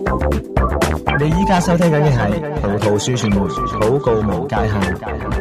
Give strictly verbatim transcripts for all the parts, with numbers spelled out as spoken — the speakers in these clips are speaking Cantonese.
你依家收聽緊嘅係葡萄樹傳媒禱告無界限。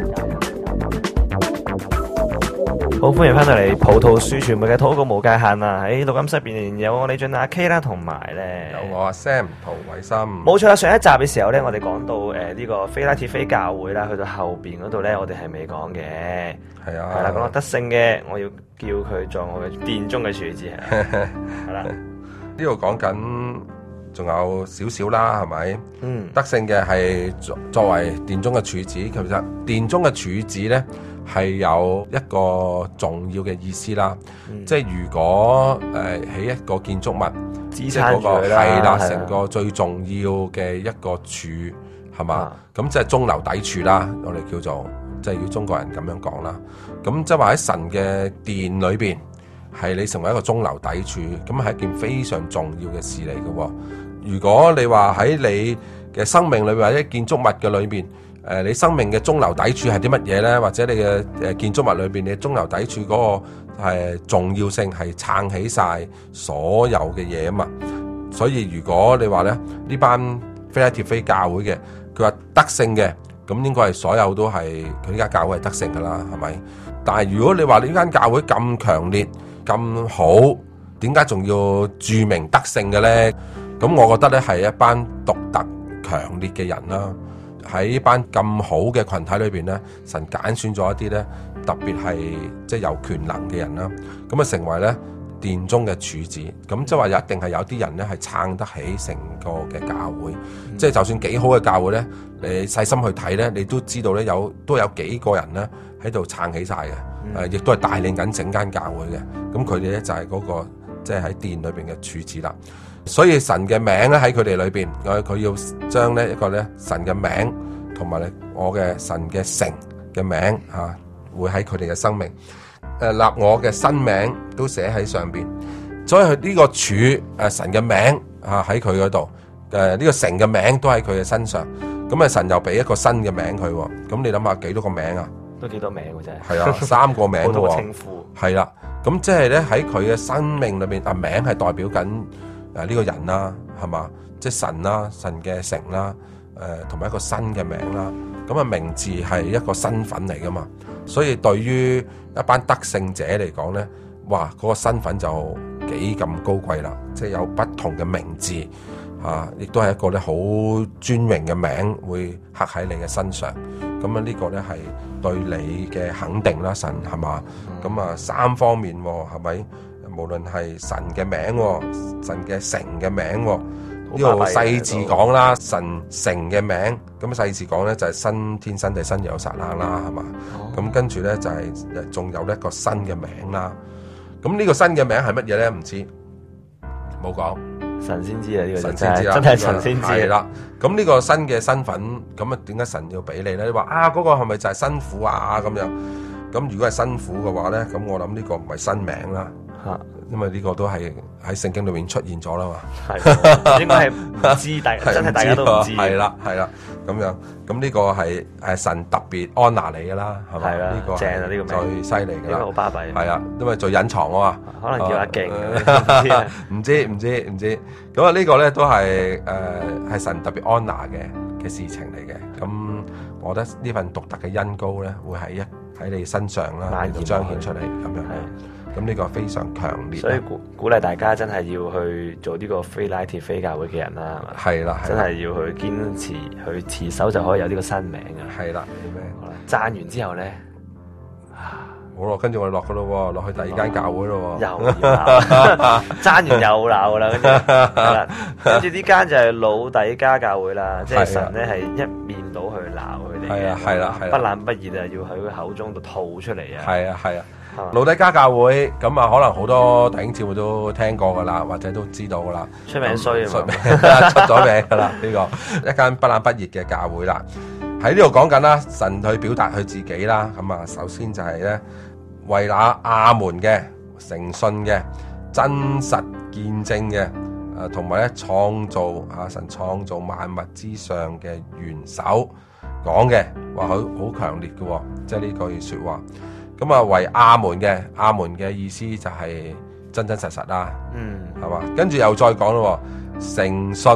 好，歡迎翻到嚟葡萄樹傳媒嘅禱告無界限啊！喺錄音室入邊有我李俊阿 K 啦，同埋咧有我阿 Sam 陶偉森。 冇錯啦，上一集嘅時候咧，我哋講到誒呢、呃這個菲拉鐵菲教會啦，去到後邊嗰度咧，我哋係未講嘅。 係啊， 係啦，講到得勝嘅，我要叫佢做我嘅殿中嘅柱子係啦。係啦， 呢度講緊仲有少少啦，係咪？ 嗯， 得勝嘅係作作為殿中嘅柱子，其實殿中嘅柱子咧係有一個重要嘅意思啦。 嗯、即即係如果誒起、呃、一個建築物， 支即係嗰個係啦，成個個最重要嘅一個柱係嘛？咁、 啊、 即係中流砥柱啦，我哋叫做即係要中國人咁樣講啦。咁即係話喺神嘅殿裏邊，係你成為一個中流砥柱，咁係一件非常重要嘅事嚟嘅。如果你話喺你嘅生命裏邊或者建築物嘅裏邊，誒、呃、你生命嘅中流砥柱係啲乜嘢咧？或者你嘅誒建築物裏邊，你中流砥柱嗰個係重要性係撐起晒所有嘅嘢啊嘛。所以如果你話咧呢班菲拉鐵菲教會嘅，佢話得勝嘅，咁應該係所有都係佢呢間教會係得勝噶啦，係咪？但係如果你話呢間教會咁強烈咁好，點解仲要注明得勝嘅咧？咁我覺得咧係一班獨特強烈嘅人啦，喺呢班咁好嘅群體裏邊咧，神揀選咗一啲咧特別係即係有權能嘅人啦，咁啊成為咧殿中嘅柱子。咁即係話一定係有啲人咧係撐得起成個嘅教會，嗯、即係就算幾好嘅教會咧，你細心去睇咧，你都知道咧有都有幾個人咧喺度撐起晒嘅，誒、嗯，亦都係帶領緊整間教會嘅。咁佢哋咧就係嗰個即係喺殿裏邊嘅柱子啦。所以神嘅名咧喺佢哋裏邊，我佢要將呢一個咧神嘅名同埋咧我嘅神嘅城嘅名吓、啊，會喺佢哋嘅生命誒立、呃、我嘅新名都寫喺上邊。所以佢呢個柱誒、呃、神嘅名啊喺佢嗰度，誒、呃、呢、這個城嘅名都喺佢嘅身上。咁啊神又俾一個新嘅名佢，咁你諗下幾多個名啊？ 都幾多名嘅啫。 係啊，三個名嘅喎。好多稱呼。係啦，咁即係咧喺佢嘅生命裏邊，啊名係代表緊。誒呢個人啦，係嘛？即係神啦，神嘅城啦，誒同埋一個新嘅名啦。咁啊名字係一個身份嚟噶嘛，所以對於一班得勝者嚟講咧，哇嗰個身份就幾咁高貴啦，即係有不同嘅名字嚇，亦都係一個咧好尊榮嘅名會刻喺你嘅身上。咁啊呢個咧係對你嘅肯定啦，神係嘛？咁啊三方面喎，係咪？無論係神嘅名，神嘅城嘅名，呢度細字講啦，神城嘅名，咁細字講咧就係新天新地新耶路撒冷啦，係嘛？咁、哦、跟住咧就係仲有一個新嘅名啦。咁呢個新嘅名係乜嘢咧？唔知，冇講， 神先知啊！呢、這個神先知啦， 真係神先知係啦。咁呢個新嘅身份，咁啊點解神要俾你咧？你話啊，嗰、那個係咪就係新婦啊？咁樣，咁如果係新婦嘅話咧，咁我諗呢個唔係新名啦。吓，因為呢個都係喺聖經裏面出現咗啦嘛， 係應該係唔知，大真係大家都唔知， 係啦係啦咁樣，咁呢個係誒神特別安娜你噶啦，係咪？呢個正啊，呢個最犀利噶啦， 好巴閉， 係啊，因為最隱藏啊嘛， 可能叫阿勁， 唔知唔知唔知，咁啊呢個咧都係誒係神特別安娜嘅嘅事情嚟嘅，咁我覺得呢份獨特嘅恩膏咧會喺一喺你身上啦，嚟到彰顯出嚟咁樣。咁呢個非常強烈， 所以鼓鼓勵大家真係要去做呢個菲拉鐵菲教會嘅人啦，係嘛？ 係啦， 真係要去堅持去持守就可以有呢個新名啊！ 係啦，咩？ 好啦，讚完之後咧， 好咯，跟住我哋落噶咯，落去第二間教會咯， 又要鬧，讚完又鬧噶啦，跟住係啦，跟住呢間就係老底加教會啦，即係神咧係一面倒去鬧佢哋， 係啊係啦， 不冷不熱啊，要喺佢口中度吐出嚟啊！ 係啊係啊。老底加教會咁啊，可能好多弟兄姊妹都聽過噶啦，或者都知道噶啦， 出名衰啊， 出名出咗名噶啦，呢個一間不冷不熱嘅教會啦。喺呢度講緊啦，神去表達佢自己啦。咁啊，首先就係咧為那亞門嘅誠信嘅真實見證嘅，誒同埋咧創造啊神創造萬物之上嘅元首講嘅，話佢好強烈嘅，即係呢句說話。咁啊，為亞門嘅亞門嘅意思就係真真實實啦，嗯，係嘛？跟住又再講咯，誠信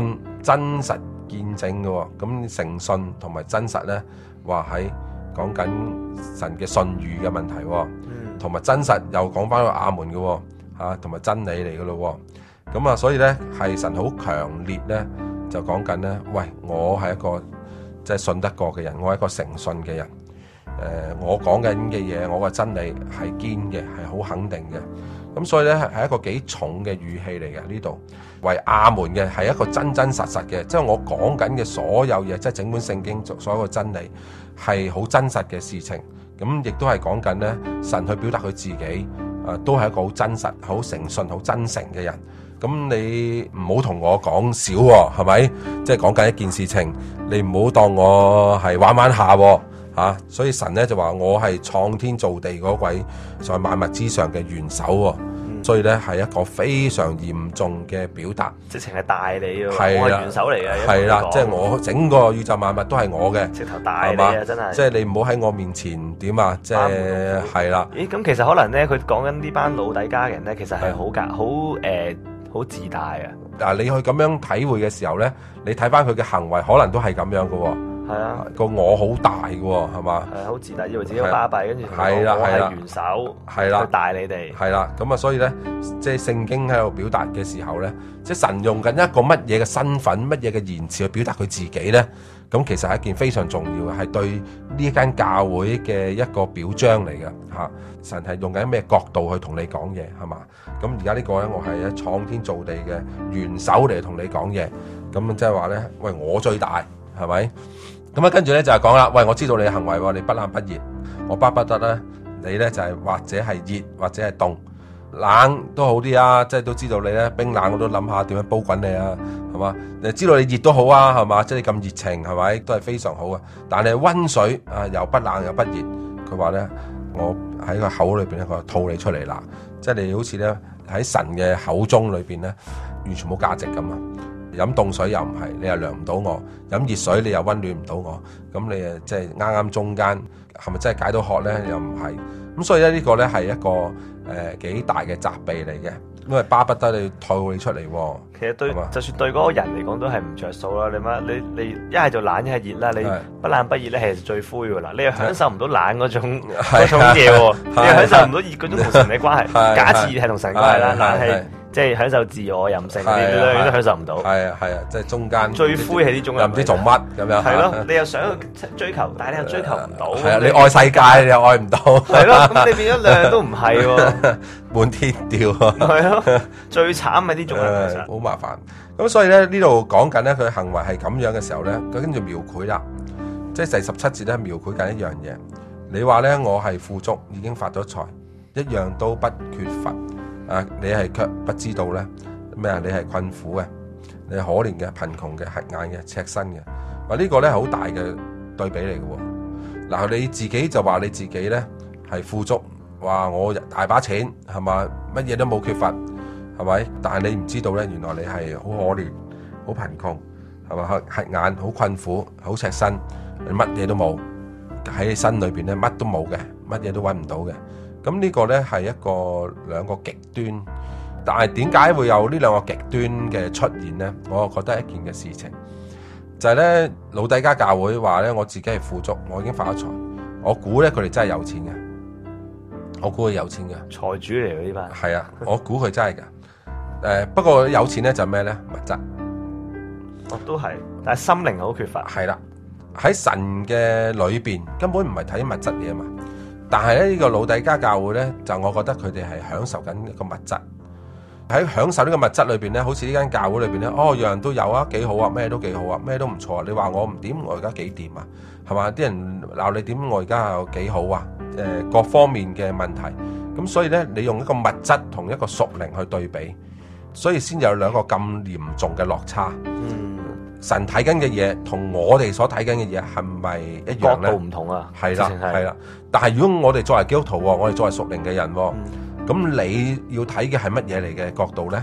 真實見證嘅喎。咁誠信同埋真實咧，話喺講緊神嘅信譽嘅問題喎，同埋真實又講翻個亞門嘅喎，嚇同埋真理嚟嘅咯喎。咁啊，所以咧係神好強烈咧，就講緊咧，喂，我係一個即係信得過嘅人，我係一個誠信嘅人。誒、呃，我講緊嘅嘢，我嘅真理係堅嘅，係好肯定嘅。咁所以咧係一個幾重嘅語氣嚟嘅呢度，為亞門嘅係一個真真實實嘅，即係我講緊嘅所有嘢，即係整本聖經所有嘅真理係好真實嘅事情。咁亦都係講緊咧神去表達佢自己，啊，都係一個好真實、好誠信、好真誠嘅人。咁你唔好同我講少喎，係咪？即係講緊一件事情，你唔好當我係玩玩下喎。啊，所以神咧就話我係創天造地嗰位在萬物之上嘅元首喎，嗯、所以咧係一個非常嚴重嘅表達， 直情係大你喎， 係我係元首嚟嘅， 係啦，即係我整個宇宙萬物都係我嘅， 直頭大你啊，真係， 即係你唔好喺我面前點啊，即係係啦。 咦，咁其實可能咧，佢講緊呢班老底嘉人咧，其實係好格好誒好自大啊。 嗱，你去咁樣體會嘅時候咧，你睇翻佢嘅行為，可能都係咁樣嘅喎。 係啊， 個我好大嘅喎，係嘛？ 係好自大，以為自己好巴閉，跟住係啦， 我係元首， 係啦， 佢大你哋。 係啦，咁啊，所以咧，即係聖經喺度表達嘅時候咧，即係神用緊一個乜嘢嘅身份、乜嘢嘅言辭去表達佢自己咧，咁其實係一件非常重要嘅，係對呢間教會嘅一個表彰嚟嘅嚇。神係用緊咩角度去同你講嘢，係嘛？咁而家呢個咧，我係喺創天造地嘅元首嚟同你講嘢，咁即係話咧，喂，我最大，係咪？咁啊，跟住咧就係講啦，喂，我知道你嘅行為喎，你不冷不熱，我巴不得咧，你咧就係、是、或者係熱或者係凍，冷都好啲啊，即係都知道你咧冰冷我都諗下點樣煲滾你啊，係嘛？你知道你熱都好啊，係嘛？即係你咁熱情係咪？都係非常好啊。但係溫水啊，又不冷又不熱，佢話咧，我喺個口裏邊咧，佢吐你出嚟啦，即係你好似咧喺神嘅口中裏邊咧，完全冇價值咁啊！飲凍水又唔係，你又涼唔到我；飲熱水你又溫暖唔到我。咁你誒即係啱啱中間，係咪真係解到渴咧？又唔係。咁所以咧呢個咧係一個誒幾、呃、大嘅責備嚟嘅，因為巴不得你吐你出嚟。 其實對， 吧就算對嗰個人嚟講都係唔着數啦。你乜你你一係就冷一係熱啦，你不冷不熱咧係最灰㗎啦。你又享受唔到冷嗰種嗰種嘢喎，你又享受唔到熱嗰種同神嘅關係。假設係同神關係啦，冷係。即係享受自我任性，你都享受唔到。 係啊係啊，即係中間最灰係呢種人， 又唔知做乜咁樣。 係咯，你又想去追求，但係你又追求唔到。 係啊，你愛世界，你又愛唔到。 係咯，咁你變咗兩樣都唔係喎， 滿天掉啊。 係咯，最慘係呢種人其實好麻煩。咁所以咧呢度講緊咧，佢行為係咁樣嘅時候咧，佢跟住描繪啦，即係第十七節咧描繪緊一樣嘢。你話咧我係富足，已經發咗財，一樣都不缺乏。啊！你係卻不知道咧咩啊？你係困苦嘅，你係可憐嘅、貧窮嘅、瞎眼嘅、赤身嘅。話、這個、呢個咧好大嘅對比嚟嘅喎。嗱、啊，你自己就話你自己咧係富足，話我大把錢係嘛，乜嘢都冇缺乏係咪？但係你唔知道咧，原來你係好可憐、好貧窮係嘛？瞎眼、好困苦、好赤身，你乜嘢都冇喺你身裏邊咧，乜都冇嘅，乜嘢都揾唔到嘅。咁呢個呢係一個兩個極端，但係點解會有呢兩個極端嘅出現呢？我覺得一件嘅事情就係呢，老底嘉教會話呢，我自己係富足，我已經發咗財。我估呢，佢哋真係有錢嘅，我估佢有錢嘅財主嚟嘅呢班。 係啊，我估佢真係㗎。誒，不過有錢呢就咩呢？物質， 我都係，但係心靈好缺乏。 係啦，喺神嘅裏邊根本唔係睇物質嘢嘛。但係咧呢個老底嘉教會咧，就我覺得佢哋係享受緊一個物質，喺享受呢個物質裏邊咧，好似呢間教會裏邊咧，哦樣樣都有啊，幾好啊，咩都幾好啊，咩都唔錯啊。你話我唔掂，我而家幾掂啊，係嘛？啲人鬧你點，我而家又幾好啊。誒、呃，各方面嘅問題，咁所以咧，你用一個物質同一個屬靈去對比，所以先有兩個咁嚴重嘅落差。嗯。神睇緊嘅嘢同我哋所睇緊嘅嘢係咪一樣咧？ 角度唔同啊， 係啦，係啦。但係如果我哋作為基督徒，我哋作為屬靈嘅人，咁、嗯、你要睇嘅係乜嘢嚟嘅角度咧？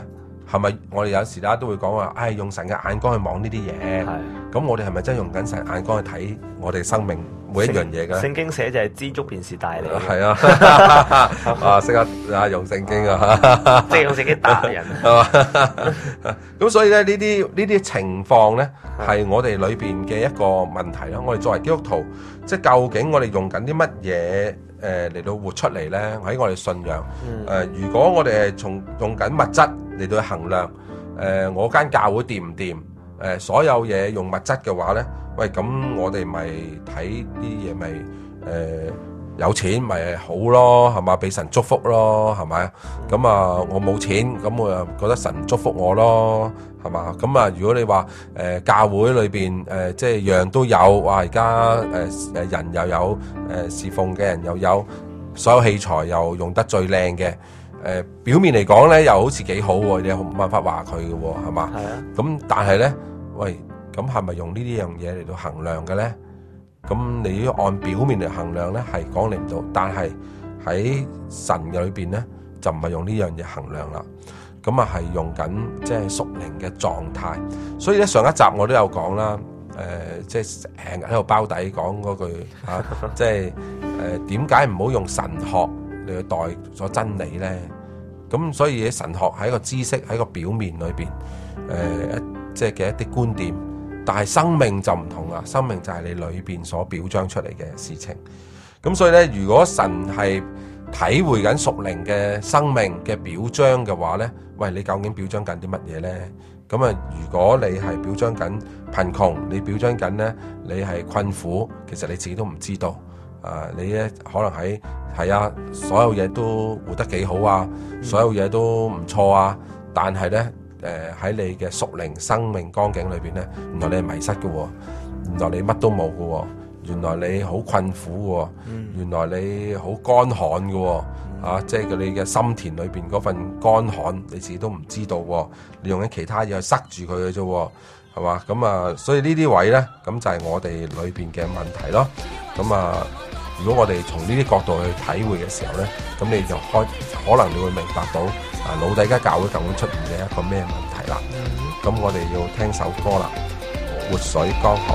係咪我哋有時啦都會講話，唉，用神嘅眼光去望呢啲嘢。咁我哋係咪真係用緊神眼光去睇我哋生命每一樣嘢嘅？ 聖經寫就係知足便是大利。 係啊，啊識得啊用聖經啊， 即係用聖經打人。 係嘛？咁所以咧呢啲呢啲情況咧係我哋裏邊嘅一個問題啦。我哋作為基督徒，即係究竟我哋用緊啲乜嘢誒嚟到活出嚟咧？喺我哋信仰誒、嗯呃，如果我哋係從用緊物質嚟到去衡量誒、呃，我間教會掂唔掂？誒、呃，所有嘢用物質嘅話咧，喂，咁我哋咪睇啲嘢咪誒有錢咪好咯，係嘛？俾神祝福咯，係咪？咁啊，我冇錢，咁我又覺得神祝福我咯，係嘛？咁啊，如果你話誒、呃、教會裏邊誒、呃、即係樣都有，哇！而家誒誒人又有誒、呃、侍奉嘅人又有，所有器材又用得最靚嘅。誒、呃、表面嚟講咧，又好似幾好喎，你又冇辦法話佢嘅喎，係嘛？係啊。咁但係咧，喂，咁係咪用呢啲樣嘢嚟到衡量嘅咧？咁你要按表面嚟衡量咧，係講你唔到。但係喺神嘅裏邊咧，就唔係用呢樣嘢衡量啦。咁啊，係用緊即係屬靈嘅狀態。所以咧，上一集我都有講啦。誒、呃，即係成日喺度包底講嗰句啊，即係誒點解唔好用神學嚟去代咗真理咧？咁所以神學係一個知識，喺個表面裏邊誒、呃，即係嘅一啲觀點。但係生命就唔同啦，生命就係你裏邊所表彰出嚟嘅事情。咁所以咧，如果神係體會緊屬靈嘅生命嘅表彰嘅話咧，喂，你究竟表彰緊啲乜嘢咧？咁啊，如果你係表彰緊貧窮，你表彰緊咧，你係困苦，其實你自己都唔知道。啊，你咧可能喺係啊，所有嘢都活得幾好啊，所有嘢都唔錯啊，但係咧。誒、呃、喺你嘅屬靈生命光景裏邊咧，原來你係迷失嘅喎，原來你乜都冇嘅喎，原來你好困苦嘅喎，嗯、原來你好乾旱嘅喎，嗯、啊，即係你嘅心田裏邊嗰份乾旱，你自己都唔知道喎，你用緊其他嘢去塞住佢嘅啫喎，係嘛？咁啊，所以呢啲位咧，咁就係我哋裏邊嘅問題咯。咁啊，如果我哋從呢啲角度去體會嘅時候咧，咁你就開可能你會明白到。啊，老底家教會究竟出現嘅一個咩問題啦？咁、嗯、我哋要聽首歌啦，《活水江河》。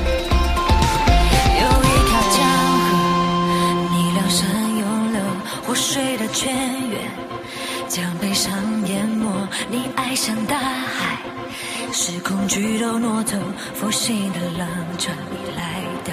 有一條江河，你兩身湧流，活水的泉源，將悲傷淹沒，你愛向大海，是恐懼都挪走，復興的浪潮你來到。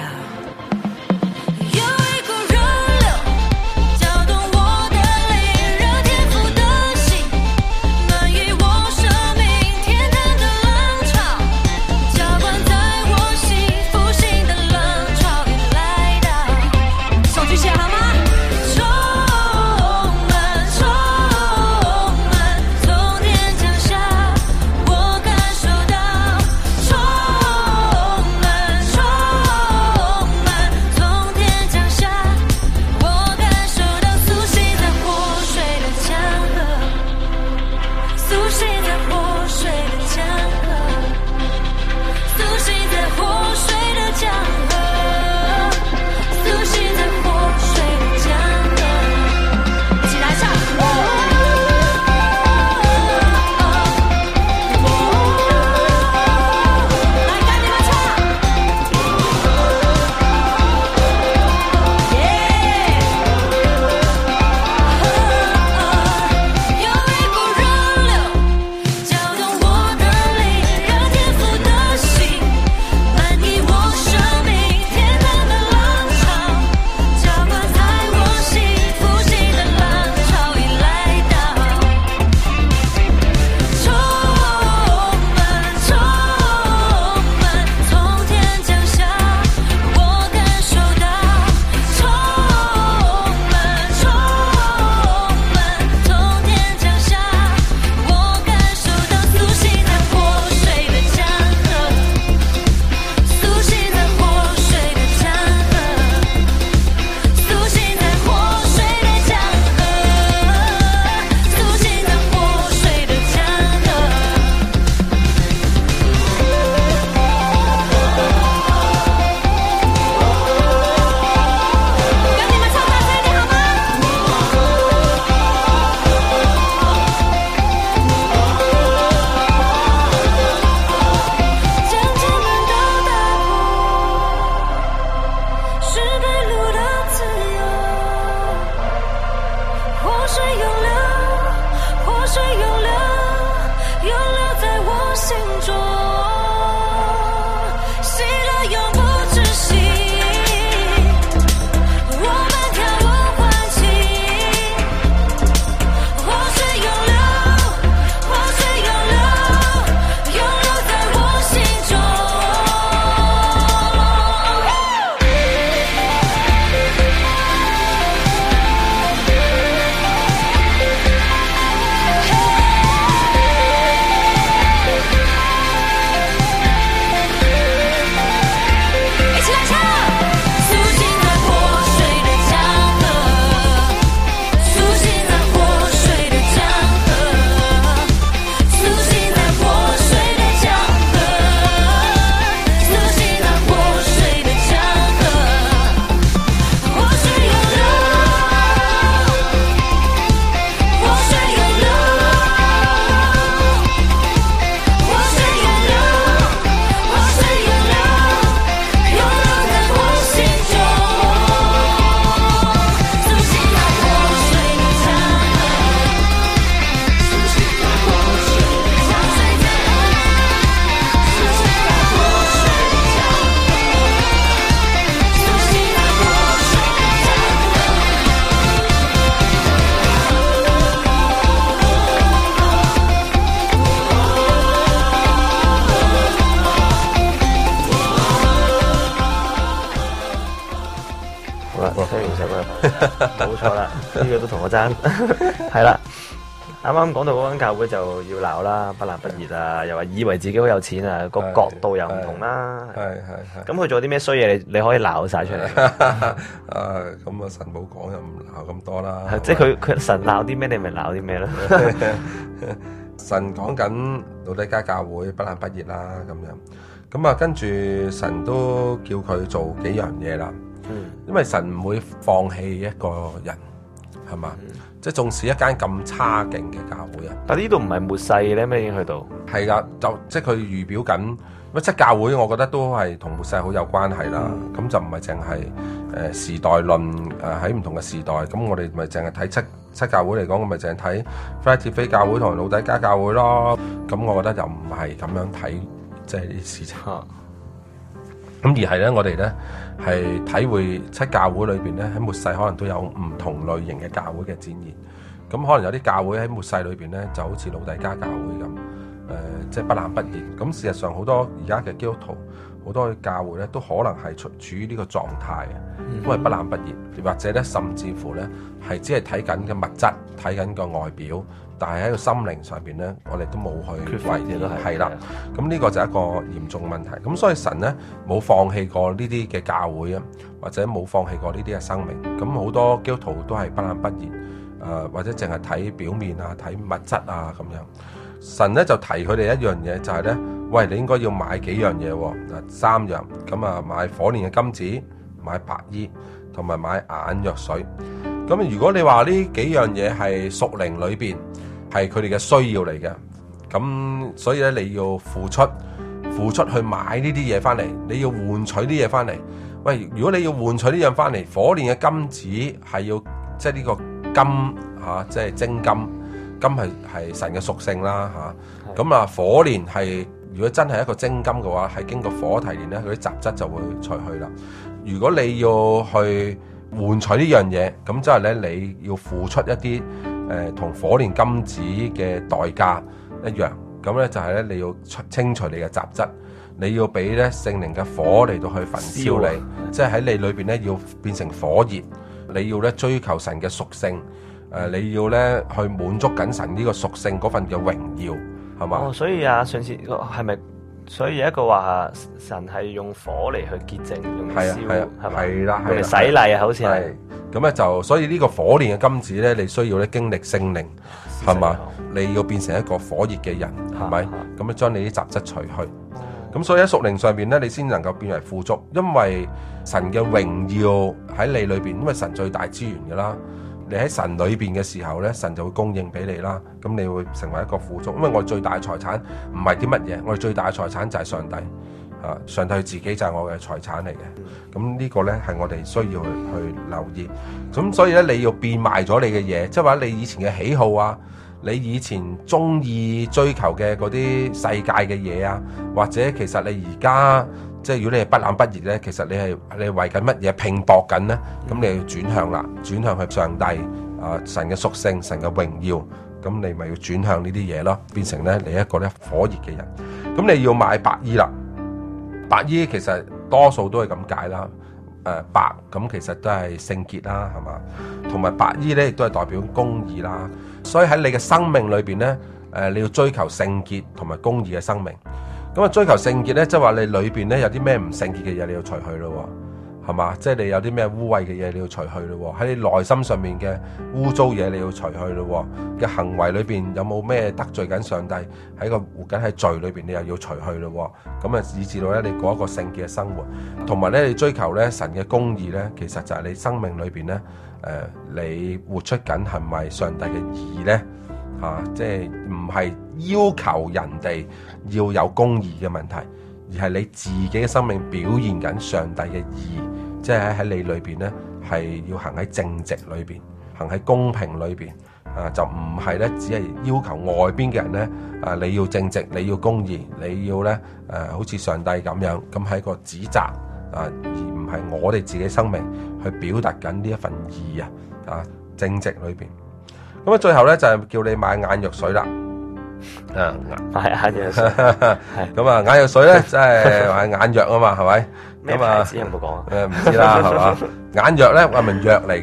冇錯啦，呢個都同我爭，係啦。啱啱講到嗰間教會就要鬧啦，不冷不熱啊，又話以為自己好有錢啊，個角度又唔同啦。 係係係。 咁佢做啲咩衰嘢？你你可以鬧晒出嚟。 啊，咁啊神冇講又唔鬧咁多啦。 即係佢佢神鬧啲咩，你咪鬧啲咩咯。 神講緊老底嘉教會不冷不熱啦，咁樣。咁啊，跟住神都叫佢做幾樣嘢啦。嗯。因為神唔會放棄一個人，係嘛？嗯，即係縱使一間咁差勁嘅教會啊， 但呢度唔係末世咧咩？已經去到係噶，就即係佢預表緊乜七教會，我覺得都係同末世好有關係啦。咁、嗯、就唔係淨係誒時代論誒喺唔同嘅時代，咁我哋咪淨係睇七七教會嚟講，我咪淨係睇非拉鐵非教會同老底嘉教會咯。咁我覺得又唔係咁樣睇，即係啲事情。咁、啊、而係咧，我哋咧係體會七教會裏邊咧喺末世可能都有唔同類型嘅教會嘅展現。咁可能有啲教會喺末世裏邊咧，就好似老底嘉教會咁，誒、呃，即係不冷不熱。咁事實上好多而家嘅基督徒，好多嘅教會咧，都可能係處處於呢個狀態嘅，都係不冷不熱，或者咧甚至乎咧係只係睇緊嘅物質，睇緊個外表，但係喺個心靈上邊咧，我哋都冇去缺乏嘅都係係啦。咁呢個就係一個嚴重問題。咁所以神咧冇放棄過呢啲嘅教會啊，或者冇放棄過呢啲嘅生命。咁好多基督徒都係不冷不熱。誒、呃、或者淨係睇表面啊，睇物質啊咁樣，神咧就提佢哋一樣嘢，就係、是、咧，喂，你應該要買幾樣嘢喎？嗱，三樣，咁啊買火煉嘅金子，買白衣，同埋買眼藥水。咁如果你話呢幾樣嘢係屬靈裏邊係佢哋嘅需要嚟嘅，咁所以咧你要付出，付出去買呢啲嘢翻嚟，你要換取啲嘢翻嚟。喂，如果你要換取呢樣翻嚟，火煉嘅金子係要即係呢個。金嚇、啊，即係精金，金係係神嘅屬性啦嚇。咁啊，火煉係如果真係一個精金嘅話，係經過火提煉咧，佢啲雜質就會除去啦。如果你要去換取呢樣嘢，咁即係咧你要付出一啲誒同火煉金子嘅代價一樣。咁咧就係咧你要清除你嘅雜質，你要俾咧聖靈嘅火嚟到去焚燒你，即係喺你裏邊咧要變成火熱。你要咧追求神嘅屬性，誒、呃，你要咧去滿足緊神呢個屬性嗰份嘅榮耀，係嘛？ 哦，所以啊，上次係咪？所以有一個話神係用火嚟去潔淨，用燒，係咪？係啦，用嚟洗禮啊，好似係。 咁咧就，所以呢個火煉嘅金子咧，你需要咧經歷聖靈，係嘛？你要變成一個火熱嘅人，係咪？咁咧將你啲雜質除去。咁所以喺屬靈上邊咧，你先能夠變為富足，因為神嘅榮耀喺你裏邊，因為神最大資源噶啦。你喺神裏邊嘅時候咧，神就會供應俾你啦。咁你會成為一個富足，因為我最大嘅財產唔係啲乜嘢，我哋最大嘅財產就係上帝啊！上帝自己就係我嘅財產嚟嘅。咁呢個咧係我哋需要去去留意。咁所以咧，你要變賣咗你嘅嘢，即係話你以前嘅喜好啊。你以前中意追求嘅嗰啲世界嘅嘢啊，或者其實你而家即係如果你係不冷不熱咧，其實你係你係為緊乜嘢拼搏緊咧？咁你要轉向啦，轉向去上帝啊，神嘅屬性、神嘅榮耀，咁你咪要轉向呢啲嘢咯，變成咧你一個咧火熱嘅人。咁你要買白衣啦，白衣其實多數都係咁解啦。誒、呃、白咁其實都係聖潔啦，係嘛？同埋白衣咧亦都係代表公義啦。所以喺你嘅生命裏邊咧，誒、呃、你要追求聖潔同埋公義嘅生命。咁啊追求聖潔咧，即係話你裏邊咧有啲咩唔聖潔嘅嘢你要除去咯，係嘛？即係你有啲咩污穢嘅嘢你要除去咯。喺你內心上面嘅污糟嘢你要除去咯。嘅行為裏邊有冇咩得罪緊上帝？喺個活緊喺罪裏邊你又要除去咯。咁啊以至到咧你過一個聖潔嘅生活，同埋咧你追求咧神嘅公義咧，其實就係你生命裏邊咧。誒、呃，你活出緊係咪上帝嘅義咧？嚇、啊，即係唔係要求人哋要有公義嘅問題，而係你自己嘅生命表現緊上帝嘅義，即係喺你裏邊咧係要行喺正直裏邊，行喺公平裏邊，啊，就唔係咧只係要求外邊嘅人咧，啊，你要正直，你要公義，你要咧誒、呃，好似上帝咁樣，咁係一個指責。啊，而唔係我哋自己生命去表達緊呢一份義啊，啊正直裏邊。咁啊，最後咧就係、是、叫你買眼藥水啦。啊， 買眼藥水。係。 咁啊，眼藥水咧，即係買眼藥啊嘛，係咪？ 咩牌子有冇講啊？ 誒，唔知啦，係嘛？眼藥咧係咪藥嚟嘅？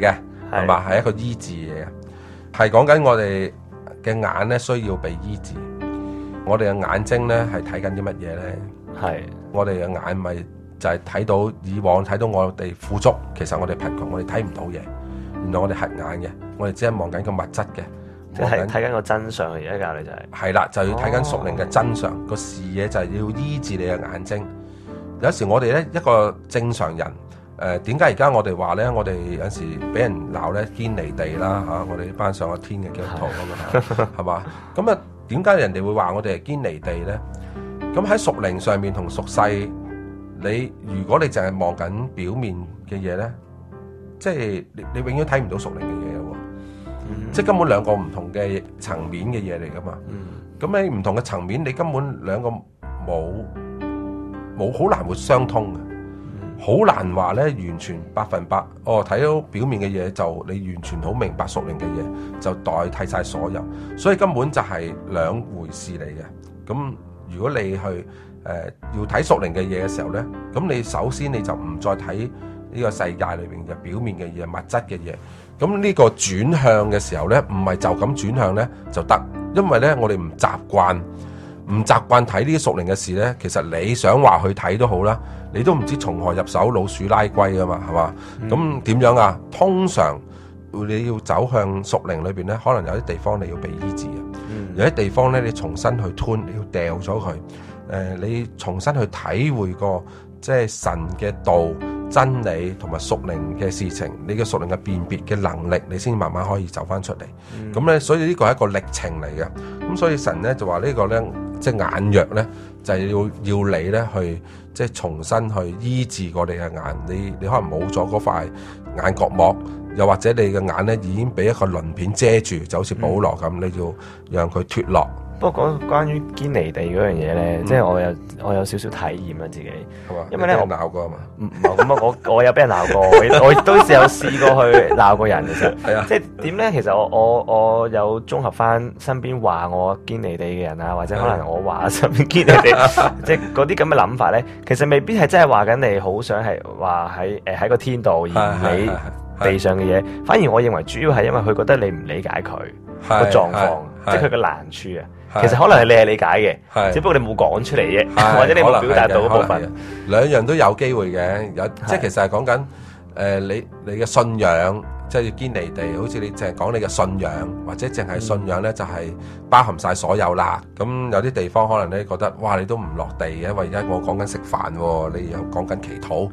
係嘛？係一個醫治嘢，係講緊我哋嘅眼咧需要被醫治。我哋嘅眼睛咧係睇緊啲乜嘢咧？ 係我哋嘅眼咪就係睇到以往睇到我哋富足，其實我哋貧窮，我哋睇唔到嘢。原來我哋瞎眼嘅，我哋只係望緊個物質嘅， 即係睇緊個真相。而家教你就係係啦，就要睇緊屬靈嘅真相。個、哦、視野就係要醫治你嘅眼睛。有時我哋咧一個正常人，誒點解而家我哋話咧，我哋有時俾人鬧咧堅離地啦嚇、啊，我哋班上個天嘅基督徒咁啊，係嘛？咁啊點解人哋會話我哋係堅離地咧？咁喺屬靈上面同屬世，你如果你淨係望緊表面嘅嘢咧，即係你你永遠睇唔到屬靈嘅嘢喎，嗯、即係根本兩個唔同嘅層面嘅嘢嚟噶嘛。咁喺唔同嘅層面，你根本兩個冇冇好難會相通嘅，好、嗯、難話咧完全百分百。哦，睇到表面嘅嘢就你完全好明白屬靈嘅嘢，就代替晒所有，所以根本就係兩回事嚟嘅。咁如果你去誒、呃、要睇屬靈嘅嘢嘅時候咧，咁你首先你就唔再睇呢個世界裏邊嘅表面嘅嘢、物質嘅嘢。咁呢個轉向嘅時候咧，唔係就咁轉向咧就得，因為咧我哋唔習慣，唔習慣睇呢啲屬靈嘅事咧。其實你想話去睇都好啦，你都唔知從何入手，老鼠拉龜噶嘛，係嘛？咁點、嗯、樣啊？通常你要走向屬靈裏邊咧，可能有啲地方你要被醫治嘅。有啲地方咧，你重新去吞，你要掉咗佢。誒、呃，你重新去體會過，即係神嘅道、真理同埋屬靈嘅事情，你嘅屬靈嘅辨別嘅能力，你先慢慢可以走翻出嚟。咁咧、嗯，所以呢個係一個歷程嚟嘅。咁所以神咧就話呢個咧，即係眼藥咧，就係、是、要要你咧去，即係重新去醫治過你嘅眼。你你可能冇咗嗰塊眼角膜。又或者你嘅眼咧已經俾一個鱗片遮住，就好似保羅咁，嗯、你要讓佢脫落。不過講關於堅離地嗰樣嘢咧，嗯、即係我有我有少少體驗啊自己，係嘛？因為咧我鬧過啊嘛，唔係咁啊，我我有俾人鬧過，我我都有試過去鬧過人嘅啫。係啊，即係點咧？其實我我我有綜合翻身邊話我堅離地嘅人啊，或者可能我話身邊堅離地，即係嗰啲咁嘅諗法咧，其實未必係真係話緊你好想係話喺誒喺個天度而唔理地上嘅嘢，反而我認為主要係因為佢覺得你唔理解佢個狀況，即係佢嘅難處啊。其實可能係你係理解嘅，只不過你冇講出嚟啫，或者你冇表達到嗰部分。兩樣都有機會嘅，有即係其實係講緊誒你你嘅信仰。即係要堅離地，好似你淨係講你嘅信仰，或者淨係信仰咧，就係包含晒所有啦。咁有啲地方可能咧覺得，哇！你都唔落地嘅，因為而家我講緊食飯喎，你又講緊祈禱。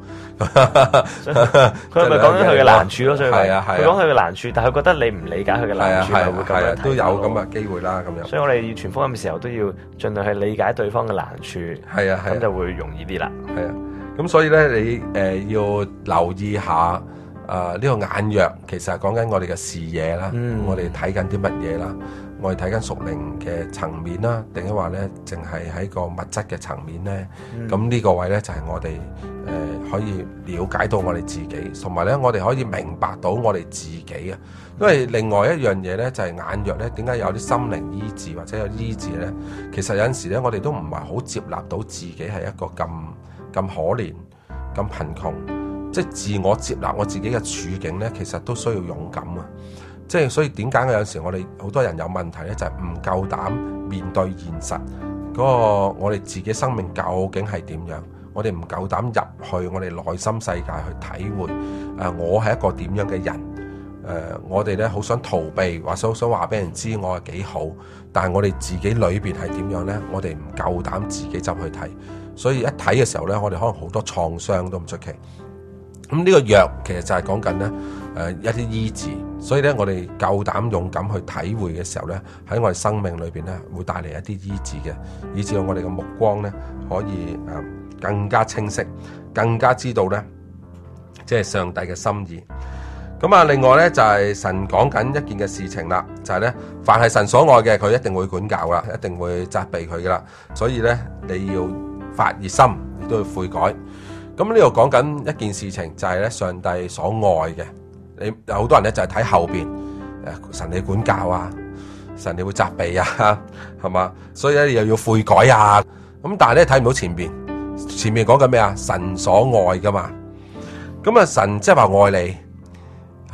佢係咪講緊佢嘅難處咯？所以係啊係啊，佢講佢嘅難處，但係佢覺得你唔理解佢嘅難處，係會咁樣睇。都有咁嘅機會啦，咁樣。所以我哋要傳福音嘅時候，都要盡量去理解對方嘅難處。係啊係，咁就會容易啲啦。係啊，咁所以咧，你誒要留意下。誒呢、呃這個眼藥其實係講緊我哋嘅視野啦，嗯、我哋睇緊啲乜嘢啦，我哋睇緊屬靈嘅層面啦，定係話咧淨係喺個物質嘅層面咧？咁呢、嗯、個位咧就係、是、我哋誒、呃、可以了解到我哋自己，同埋咧我哋可以明白到我哋自己啊。因為另外一樣嘢咧就係、是、眼藥咧，點解有啲心靈醫治或者有醫治咧？其實有陣時咧我哋都唔係好接納到自己係一個咁咁可憐、咁貧窮。即係自我接納我自己嘅處境咧，其實都需要勇敢啊！即係所以點解有時我哋好多人有問題咧，就係唔夠膽面對現實嗰個我哋自己生命究竟係點樣？我哋唔夠膽入去我哋內心世界去體會誒、呃，我係一個點樣嘅人？誒、呃，我哋咧好想逃避，或者好想話俾人知我係幾好，但係我哋自己裏邊係點樣咧？我哋唔夠膽自己走去睇，所以一睇嘅時候咧，我哋可能好多創傷都唔出奇。咁呢個藥其實就係講緊咧，誒一啲醫治，所以咧我哋夠膽勇敢去體會嘅時候咧，喺我哋生命裏邊咧會帶嚟一啲醫治嘅，以至到我哋嘅目光咧可以誒更加清晰，更加知道咧即係上帝嘅心意。咁啊，另外咧就係神講緊一件嘅事情啦，就係咧凡係神所愛嘅，佢一定會管教啦，一定會責備佢噶啦，所以咧你要發熱心，亦都要悔改。咁呢度講緊一件事情，就係咧上帝所愛嘅。你有好多人咧就係睇後邊，誒神你管教啊，神你會責備啊，係嘛？所以咧又要悔改啊。咁但係咧睇唔到前邊，前面講緊咩啊？神所愛噶嘛。咁啊神即係話愛你，係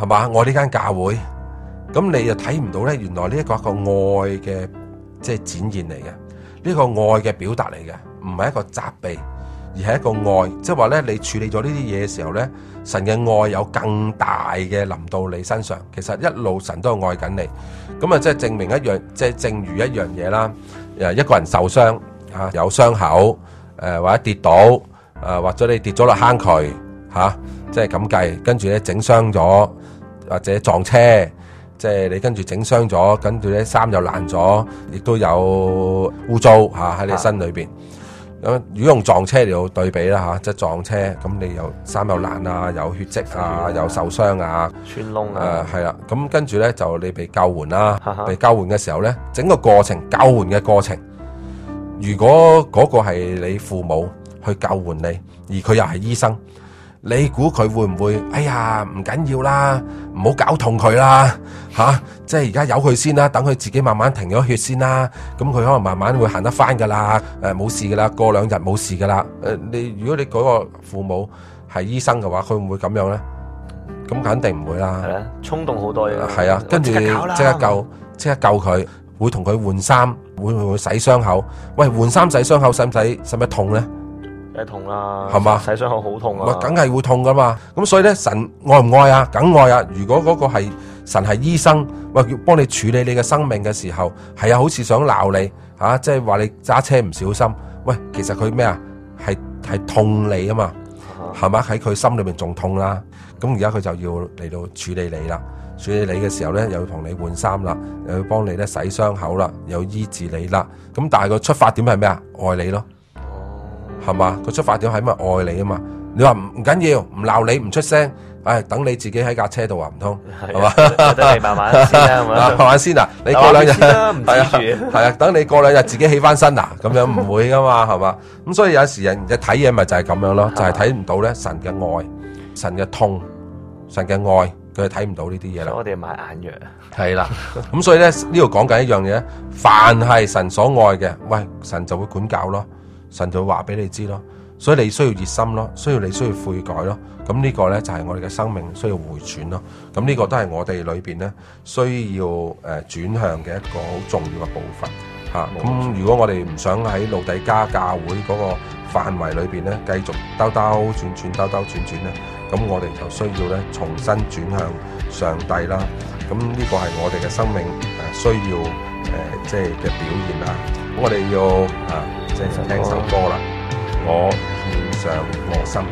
係嘛？愛呢間教會，咁你又睇唔到咧？原來呢一個一個愛嘅即係展現嚟嘅，呢個愛嘅表達嚟嘅，唔係一個責備，而係一個愛。即係話咧，你處理咗呢啲嘢嘅時候咧，神嘅愛有更大嘅臨到你身上。其實一路神都係愛緊你。咁啊，即係證明一樣，即係正如一樣嘢啦。誒，一個人受傷嚇，有傷口，誒或者跌倒，誒或者你跌咗落坑渠嚇，即係咁計，跟住咧整傷咗，或者撞車。即係你跟住整傷咗，跟住咧衫又爛咗，亦都有污糟嚇喺你身裏邊。咁如果用撞車嚟到對比啦嚇，即係撞車，咁你又衫又爛啊，有血跡啊，有受傷啊， 穿窿啊， 誒係啦。咁跟住咧就你被救援啦，被救援嘅時候咧，整個過程救援嘅過程，如果嗰個係你父母去救援你，而佢又係醫生。你估佢會唔會？哎呀，唔緊要啦，唔好搞痛佢啦，吓、啊，即係而家由佢先啦，等佢自己慢慢停咗血先啦，咁佢可能慢慢會行得翻噶啦，誒、呃，冇事噶啦，過兩日冇事噶啦。誒、呃，你如果你嗰個父母係醫生嘅話，佢會唔會咁樣咧？咁肯定唔會啦。係啊， 衝動好多嘢。 係啊，跟住即刻救，即刻救佢，會同佢換衫，會唔會洗傷口？喂，換衫洗傷口使唔使使唔使痛咧？ 梗係痛啦， 係嘛？ 洗傷口好痛啊！ 梗係會痛噶嘛。咁所以咧，神愛唔愛啊？梗愛啊！如果嗰個係神係醫生，喂，要幫你處理你嘅生命嘅時候，係啊，好似想鬧你吓，即係話你揸車唔小心。喂，其實佢咩啊？係係痛你啊嘛，係嘛？喺佢心裏面仲痛啦。咁而家佢就要嚟到處理你啦。處理你嘅時候咧，又要同你換衫啦，又要幫你咧洗傷口啦，又要醫治你啦。咁但係個出發點係咩啊？愛你咯。係嘛？佢出發點係咪愛你啊嘛？你話唔唔緊要，唔鬧你，唔出聲，唉，等你自己喺架車度話唔通，係嘛？ 等你慢慢先啦， 慢慢先啊！你過兩日係啊，係啊，等你過兩日自己起翻身啊，咁樣唔會噶嘛，係嘛？咁所以有時人一睇嘢咪就係咁樣咯，就係睇唔到咧神嘅愛、神嘅痛、神嘅愛，佢係睇唔到呢啲嘢啦。 我哋買眼藥啊， 係啦。咁所以咧呢度講緊一樣嘢，凡係神所愛嘅，喂，神就會管教咯。神就會話俾你知咯，所以你需要熱心咯，需要你需要悔改咯，咁呢個咧就係我哋嘅生命需要回轉咯，咁呢個都係我哋裏邊咧需要誒轉向嘅一個好重要嘅部分嚇。咁、啊、如果我哋唔想喺老底嘉教會嗰個範圍裏邊咧繼續兜兜轉轉兜兜轉轉咧，咁我哋就需要咧重新轉向上帝啦。咁呢個係我哋嘅生命誒需要誒、呃、即係嘅表現啦。咁我哋要啊〜即係聽首歌啦，我獻上我心。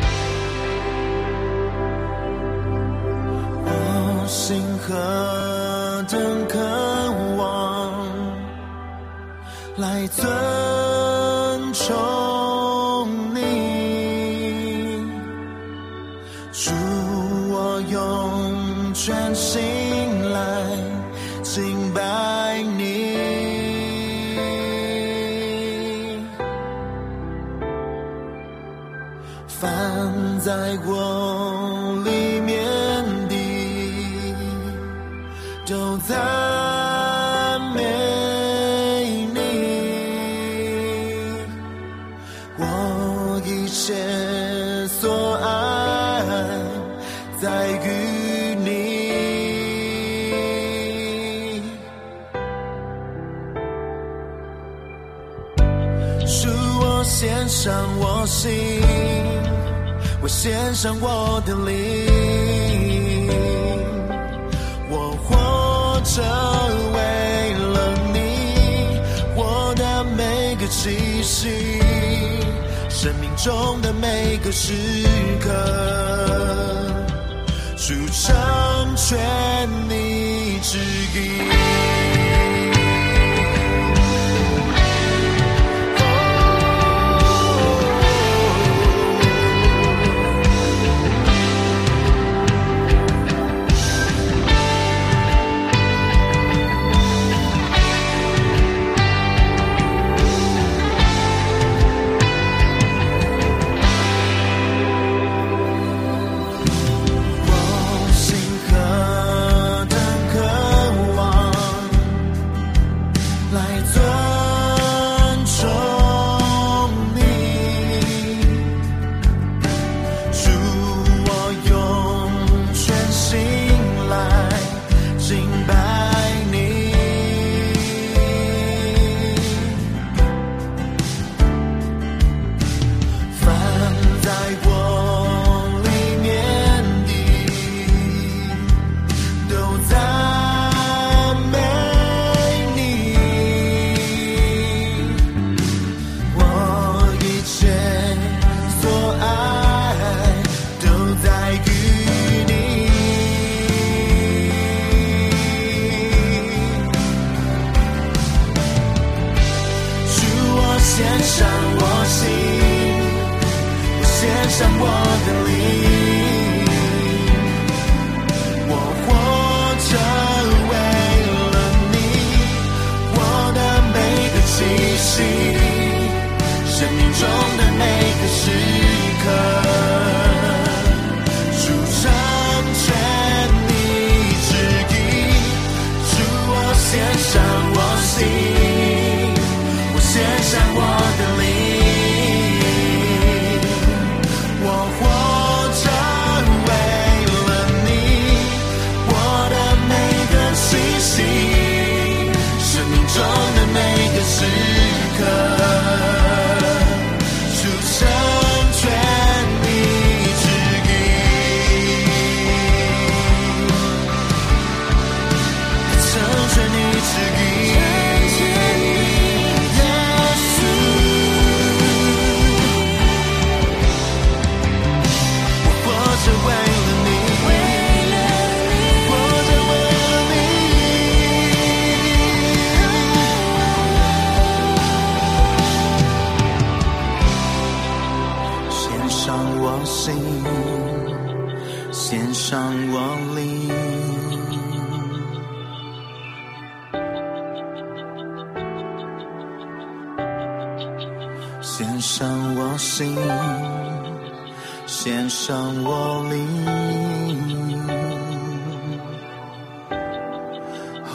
我心何等渴望來尊崇你，主，我用全心來敬拜你。放在我裏面的都讚美你，我一切所愛在於你，主，我獻上我心，我獻上我的靈，我活着為了你，我的每個氣息，生命中的每個時刻，主成全你旨意。来做我的灵，我活着为了你，我的每个气息，生命中的每个时刻，主成全你旨意，主我献上我心，我献上我的灵，我活着为了你，我的每个气息，生命中的每个时刻，主成全你旨意，成全你旨意，耶稣，我活着为了你，活着为了你，献上我心，献上我灵，献上我心，献上我灵，哦，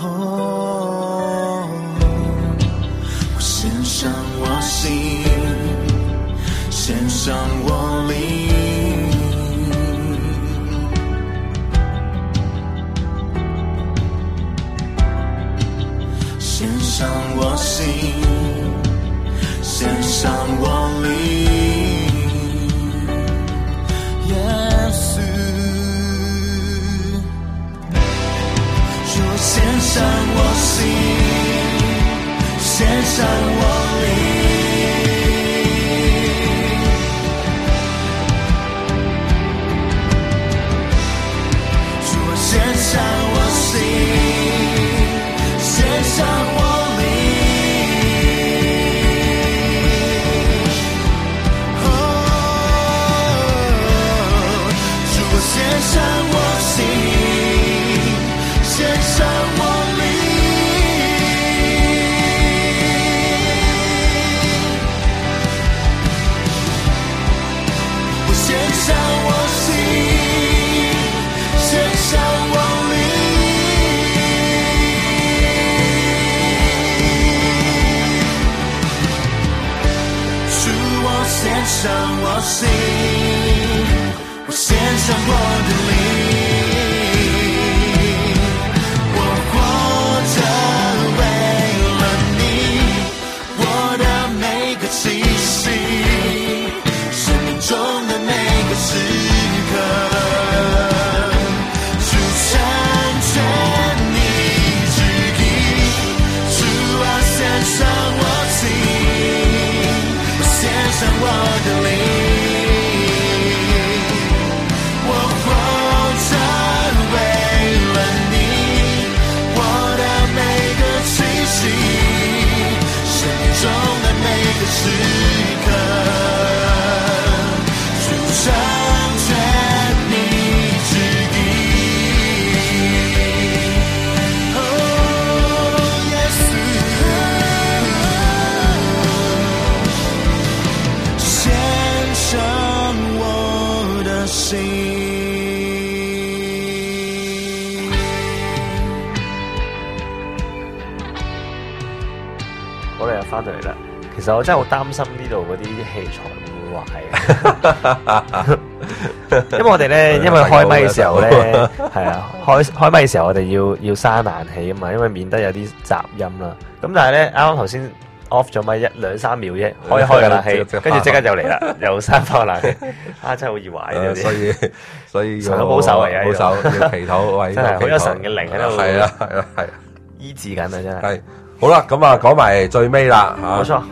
我献上我心，献上我灵，献上我心，献上我灵，耶稣，主献上我心，献上我灵，主献上我心，献上我灵，哦，主献上我心，献上我灵，我献上我心，献上我灵，主我献上我心，我献上我的灵，我活着为了你，我的每个气息，生命中的每个时刻，主成全你旨意，主啊献上我心，我献上我的灵，我活着为了你，我的每个气息，生命中的每个时刻，主成全你旨意，哦，耶稣，献上我的心。 我哋又翻到嚟啦。其實我真係好擔心呢度嗰啲器材會唔會壞啊？因為我哋咧，因為開咪嘅時候咧，係啊，開開咪嘅時候我哋要要閂冷氣啊嘛，因為免得有啲雜音啦。咁但係咧，啱啱頭先 off 咗咪一兩三秒啫，開一開個冷氣，跟住即刻就嚟啦，又閂翻個冷氣，啊真係好易壞呢啲。 所以所以神好保守嚟嘅， 保守要祈禱，喂， 真係好有神嘅靈喺度， 係啊係啊係啊， 醫治緊啊真係。 係好啦，咁啊講埋最尾啦嚇。 冇錯。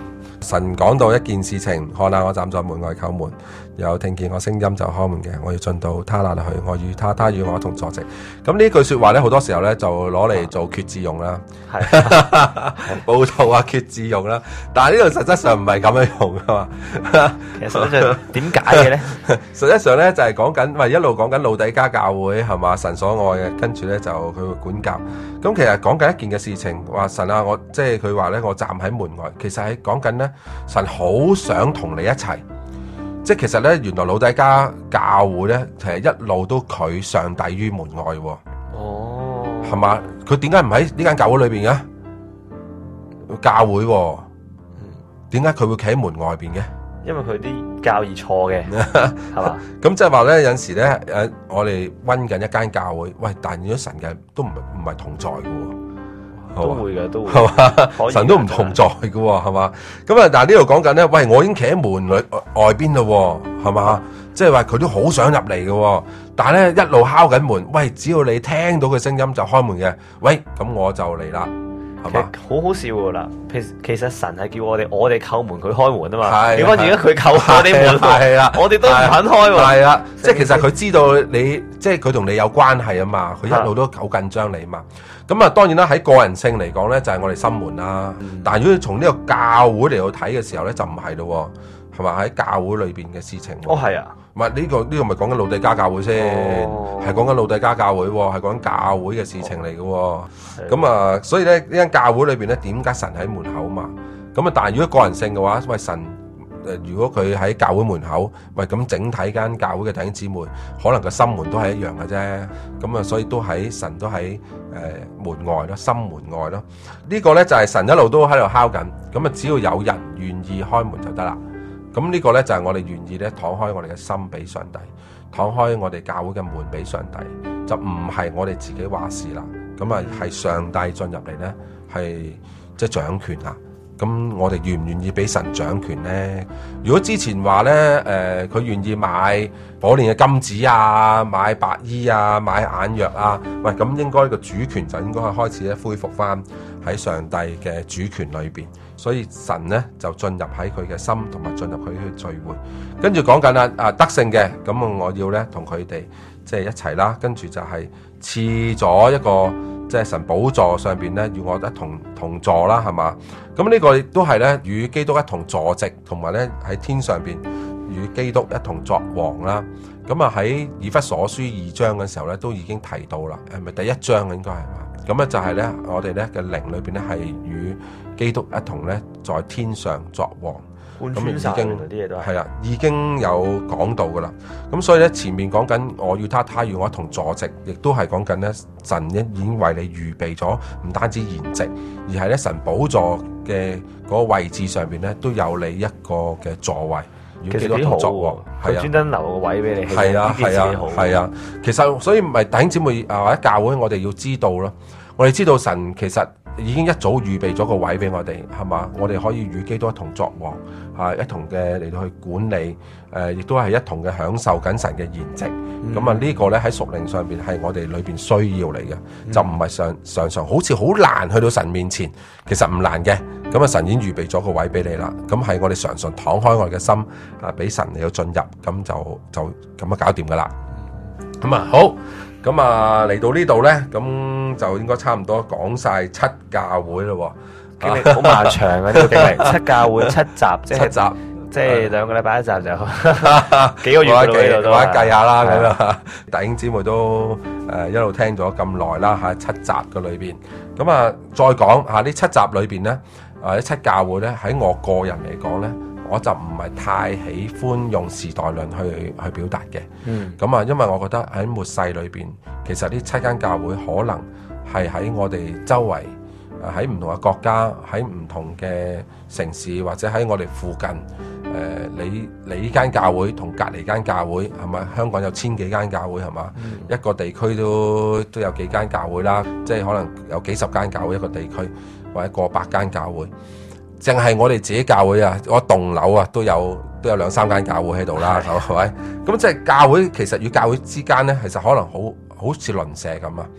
神講到一件事情，看下我站在門外叩門，有聽見我聲音就開門嘅，我要進到他那裏去，我與他，他與我一同坐席。咁呢句說話咧，好多時候咧就攞嚟做決志用啦，係報道啊決志用啦。但係呢度實質上唔係咁樣用噶嘛。 其實實質上點解嘅咧？ 實質上咧就係講緊，喂一路講緊老底嘉教會係嘛，神所愛嘅，跟住咧就佢會管教。咁其實講緊一件嘅事情，話神啊，我即係佢話咧，我站喺門外，其實係講緊咧，神好想同你一齊。即係其實咧，原來老底嘉教會咧，其實一路都拒上帝於門外喎。哦，係嘛？佢點解唔喺呢間教會裏邊嘅？教會喎，點解佢會企喺門外邊嘅？ 因為佢啲教義錯嘅，係嘛？ 咁即係話咧，有陣時咧，誒，我哋溫緊一間教會，喂，但係如果神嘅都唔唔係同在嘅喎。 都會嘅，都會係嘛？神都唔同在嘅喎，係嘛？咁啊，但係呢度講緊咧，喂，我已經企喺門裏外邊咯，係嘛？即係話佢都好想入嚟嘅，但係咧一路敲緊門，喂，只要你聽到佢聲音就開門嘅，喂，咁我就嚟啦，係嘛？ 好好笑噶啦，其實其實神係叫我哋，我哋叩門佢開門啊嘛。點解而家佢叩我哋門？係啦，我哋都唔肯開喎。係啦， 即係其實佢知道你，即係佢同你有關係啊嘛，佢一路都好緊張你嘛。咁啊，當然啦，喺個人性嚟講咧，就係我哋心門啦。嗯、但係如果從呢個教會嚟到睇嘅時候咧，就唔係咯，係嘛？喺教會裏邊嘅事情。 哦，係啊， 唔係呢個呢、呢個咪講緊老底嘉教會先，係講緊老底嘉教會，係講緊教會嘅事情嚟嘅。咁啊，所以咧呢間教會裏邊咧，點解神喺門口嘛？咁啊，但係如果個人性嘅話，喂神。誒，如果佢喺教會門口，喂咁整體間教會嘅弟兄姊妹，可能個心門都係一樣嘅啫。咁啊，所以都喺神都喺誒、呃、門外咯，心門外咯。這個、呢個咧就係、是、神一路都喺度敲緊。咁啊，只要有人願意開門就得啦。咁呢個咧就係、是、我哋願意咧敞開我哋嘅心俾上帝，敞開我哋教會嘅門俾上帝，就唔係我哋自己話事啦。咁啊，係上帝進入嚟咧，係即係掌權啦。咁我哋願唔願意俾神掌權咧？如果之前話咧，誒、呃，佢願意買火煉嘅金子啊，買白衣啊，買眼藥啊，喂，咁應該個主權就應該係開始咧恢復翻喺上帝嘅主權裏邊。所以神咧就進入喺佢嘅心，同埋進入佢嘅聚會。跟住講緊啦，啊得勝嘅，咁我要咧同佢哋即係一齊啦。跟住就係賜咗一個。即係神寶座上邊咧，與我一同同坐啦，係嘛？咁呢個亦都係咧，與基督一同坐席，同埋咧喺天上邊與基督一同作王啦。咁啊喺以弗所書二章嘅時候咧，都已經提到啦，係咪第一章應該係嘛？咁咧就係咧，我哋咧嘅靈裏邊咧係與基督一同咧在天上作王。咁已經啲嘢都係啦，已經有講到噶啦。咁所以咧，前面講緊我要他，他與我一同坐席，亦都係講緊咧，神已經為你預備咗，唔單止筵席，而係咧神寶座嘅嗰個位置上邊咧，都有你一個嘅座位。 其實幾好喎，佢專登留個位俾你。 係啊係啊係啊，其實所以咪弟兄姊妹啊或者教會，我哋要知道咯。我哋知道神其實已經一早預備咗個位俾我哋，係嘛？我哋可以與基督一同作王，啊，一同嘅嚟到去管理，誒、呃，亦都係一同嘅享受緊神嘅筵席。咁、嗯、啊，呢個咧喺屬靈上邊係我哋裏邊需要嚟嘅，嗯、就唔係常常常好似好難去到神面前，其實唔難嘅。咁啊，神已經預備咗個位俾你啦。咁係我哋常常敞開我哋嘅心啊，俾神嚟到進入，咁就就咁樣搞掂噶啦。咁啊，好。咁啊，嚟到呢度咧，咁就應該差唔多講晒七教會咯。 經歷好漫長啊！呢個經歷，七教會七集，即係七集， 即係兩個禮拜一集就幾個月嘅咯，都我一計下啦咁啊！弟兄姊妹都誒一路聽咗咁耐啦嚇，七集嘅裏邊，咁啊再講嚇呢七集裏邊咧，啊呢七教會咧喺我個人嚟講咧。我就唔係太喜歡用時代論去去表達嘅，咁啊、嗯，因為我覺得喺末世裏邊，其實呢七間教會可能係喺我哋周圍，喺唔同嘅國家，喺唔同嘅城市，或者喺我哋附近，誒、呃，你你呢間教會同隔離間教會係咪？香港有千幾間教會係嘛？嗯、一個地區都都有幾間教會啦，即係可能有幾十間教會一個地區，或者過百間教會。淨係我哋自己教會啊，我棟樓啊都有都有兩三間教會喺度啦，係咪？咁即係教會其實與教會之間咧，其實可能好好似鄰舍咁啊。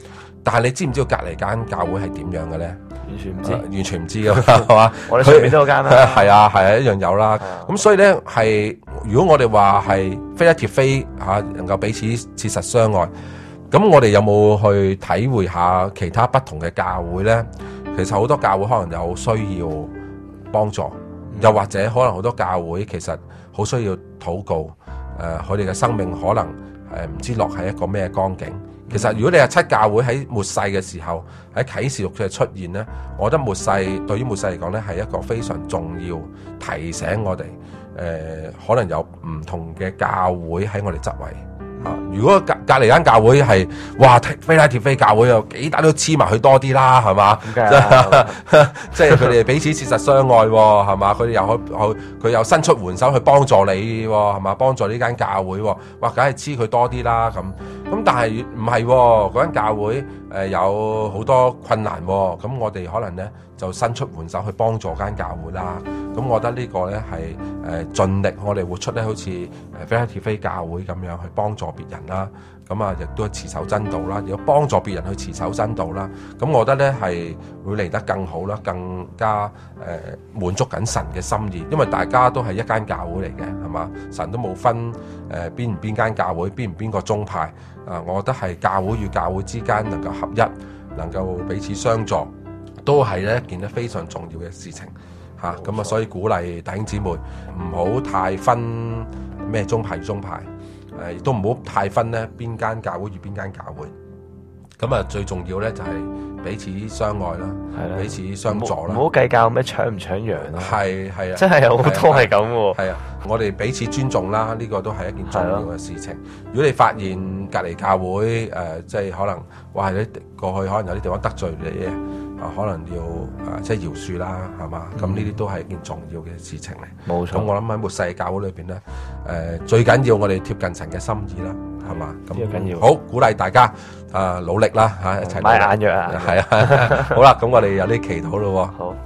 但係你知唔知道隔離間教會係點樣嘅咧？ 完全唔知， 呃、完全唔知㗎係嘛？ 我哋上面都有間啦， 係啊係啊，一樣有啦。咁、啊、所以咧係，如果我哋話係非一貼非嚇，能夠彼此切實相愛，咁我哋有冇去體會下其他不同嘅教會咧？其實好多教會可能有需要幫助，又或者可能好多教會其實好需要禱告。誒、呃，佢哋嘅生命可能誒唔、呃、知落喺一個咩光景。其實如果你係七教會喺末世嘅時候喺啟示錄嘅出現咧，我覺得末世對於末世嚟講咧係一個非常重要提醒我哋，誒、呃、可能有唔同嘅教會喺我哋周圍。啊！如果隔隔離間教會係哇非拉鐵非教會，有幾大都黐埋佢多啲啦，係嘛？即係佢哋彼此切實相愛，係嘛？佢哋又去佢又伸出援手去幫助你，係嘛？幫助呢間教會，哇！梗係黐佢多啲啦咁。咁但係唔係嗰間教會誒、呃、有好多困難，咁我哋可能咧就伸出援手去幫助間教會啦。咁我覺得呢個咧係誒盡力，我哋活出咧好似誒非拉鐵非教會咁樣去幫助別人啦。咁啊，亦都持守真道啦，亦都幫助別人去持守真道啦。咁我覺得咧係會嚟得更好啦，更加誒、呃、滿足緊神嘅心意，因為大家都係一間教會嚟嘅，係嘛？神都冇分誒邊唔邊間教會，邊唔邊個宗派啊、呃？我覺得係教會與教會之間能夠合一，能夠彼此相助，都係咧一件咧非常重要嘅事情嚇。咁啊，所以鼓勵弟兄姊妹唔好太分咩宗派與宗派。誒亦都唔好太分咧邊間教會與邊間教會，咁啊最重要咧就係彼此相愛啦，彼此相助啦， 唔好計較咩搶唔搶羊咯， 係係啊， 真係有好多係咁喎， 係啊，我哋彼此尊重啦，呢、這個都係一件重要嘅事情。如果你發現隔離教會誒、呃，即係可能話係你過去可能有啲地方得罪你嘅。啊，可能要啊，即係饒恕啦，係嘛？咁呢啲都係一件重要嘅事情嚟。冇錯。咁我諗喺末世教會裏邊咧，誒、呃、最緊要我哋貼近神嘅心意啦，係嘛？咁緊要。好，鼓勵大家啊，努力啦嚇、啊，一齊買眼藥啊！係啊，好啦，咁我哋有啲祈禱咯喎。好。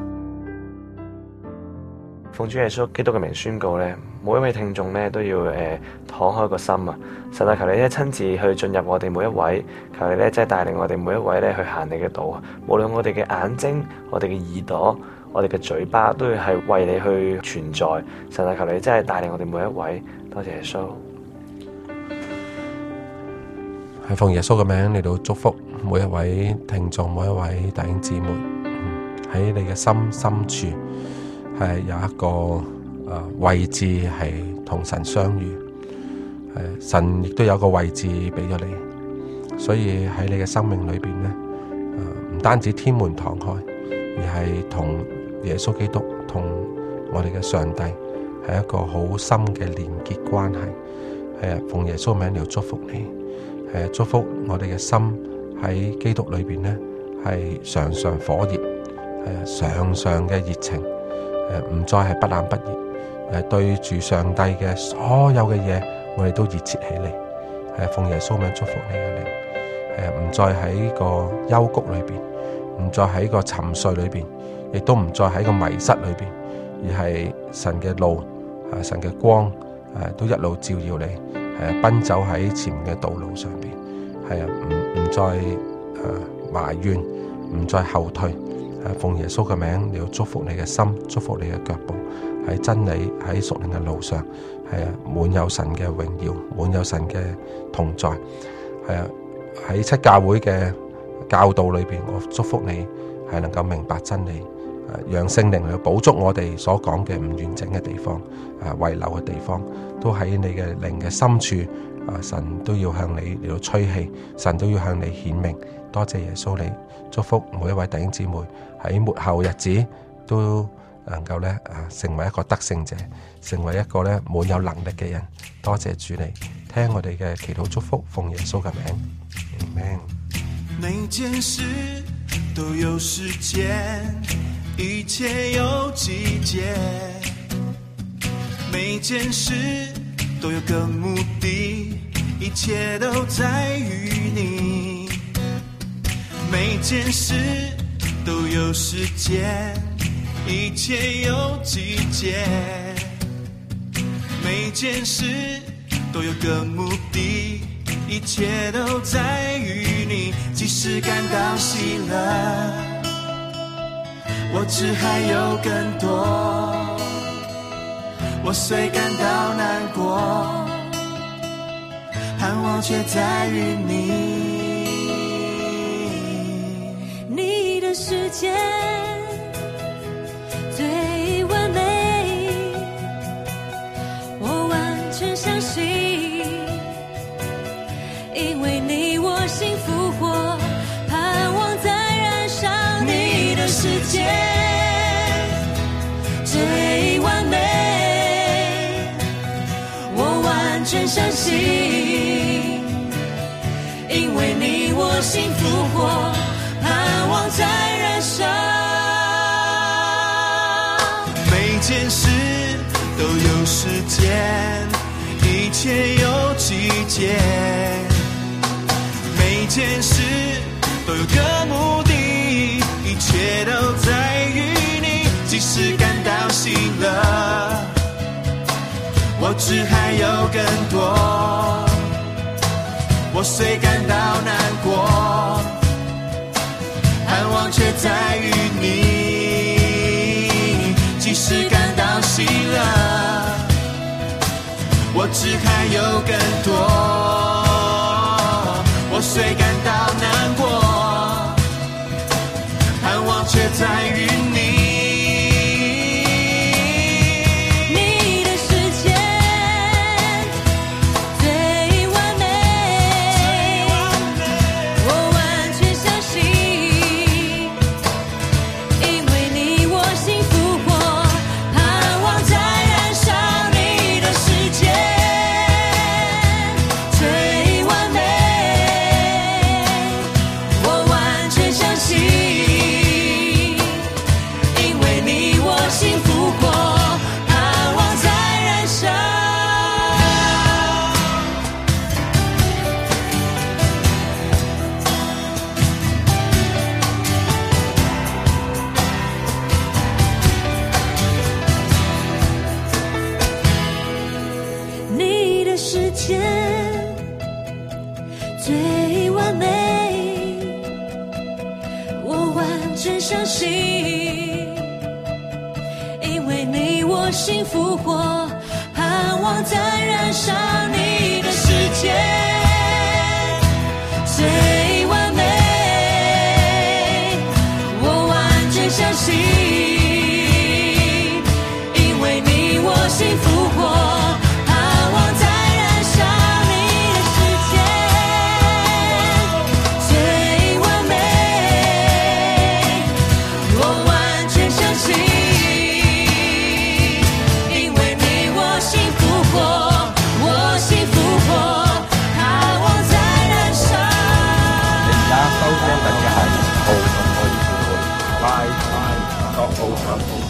奉主耶穌基督嘅名宣告咧，每一位聽眾咧都要誒敞開個心啊！神啊，求你咧親自去進入我哋每一位，求你咧即係帶領我哋每一位咧去行你嘅道啊！無論我哋嘅眼睛、我哋嘅耳朵、我哋嘅嘴巴，都要係為你去存在。神啊，求你真係帶領我哋每一位，多謝耶穌。 係奉耶穌嘅名嚟到祝福每一位聽眾、每一位弟兄姊妹，喺你嘅心深處。係有一個誒、呃、位置係同神相遇，誒神亦都有個位置俾咗你，所以喺你嘅生命裏邊咧，誒、呃、唔單止天門敞開，而係同耶穌基督同我哋嘅上帝係一個好深嘅連結關係。係啊，奉耶穌名嚟祝福你，係祝福我哋嘅心喺基督裏邊咧係常常火熱，係啊常常嘅熱情。誒，唔再係不冷不熱，誒，對住上帝嘅所有嘅嘢，我哋都熱切起嚟。誒，奉耶穌名祝福你嘅靈，誒，唔再喺個幽谷裏邊，唔再喺個沉睡裏邊，亦都唔再喺個迷失裏邊，而係神嘅路，啊，神嘅光，誒，都一路照耀你，誒，奔走喺前面嘅道路上邊，係啊，唔唔再誒埋怨，唔再後退。奉耶穌嘅名，你要祝福你嘅心，祝福你嘅腳步喺真理喺屬靈嘅路上，係啊，滿有神嘅榮耀，滿有神嘅同在，係啊，喺七教會嘅教導裏邊，我祝福你係能夠明白真理，誒，讓聖靈嚟補足我哋所講嘅唔完整嘅地方，誒，遺留嘅地方，都喺你嘅靈嘅深處，啊，神都要向你嚟到吹氣，神都要向你顯明。多謝耶穌你，祝福每一位弟兄姊妹喺末後日子都能夠咧啊，成為一個得勝者，成為一個咧滿有能力嘅人。多謝主你，聽我哋嘅祈禱祝福，奉耶穌嘅名 Amen。 每件事都有時間，一切有季節，每件事都有個目的，一切都在於你。每件事都有時間，一切有季節，每件事都有個目的， 一切都在于你。即使感到喜乐，我知还有更多。我虽感到难过，盼望却在于你。 你的世界最完美，我完全相信，因为你我心复活，盼望再燃烧。你的世界最完美，我完全相信，因为你我心复活，盼望再燃烧。 每件事都有时间，一切有季节，每件事都有个目的，一切都在于你。即使感到喜乐，我知还有更多。我虽感到难过，盼望却在于你。即使感到喜乐，我知还有更多。我虽感到难过，盼望却在于你。 最完美，我完全相信，因为你我心复活，盼望再燃烧。你的世界最完美，我完全相信，因为你我心复活。 收聽緊嘅係奧運開始會，拜拜，多奧運。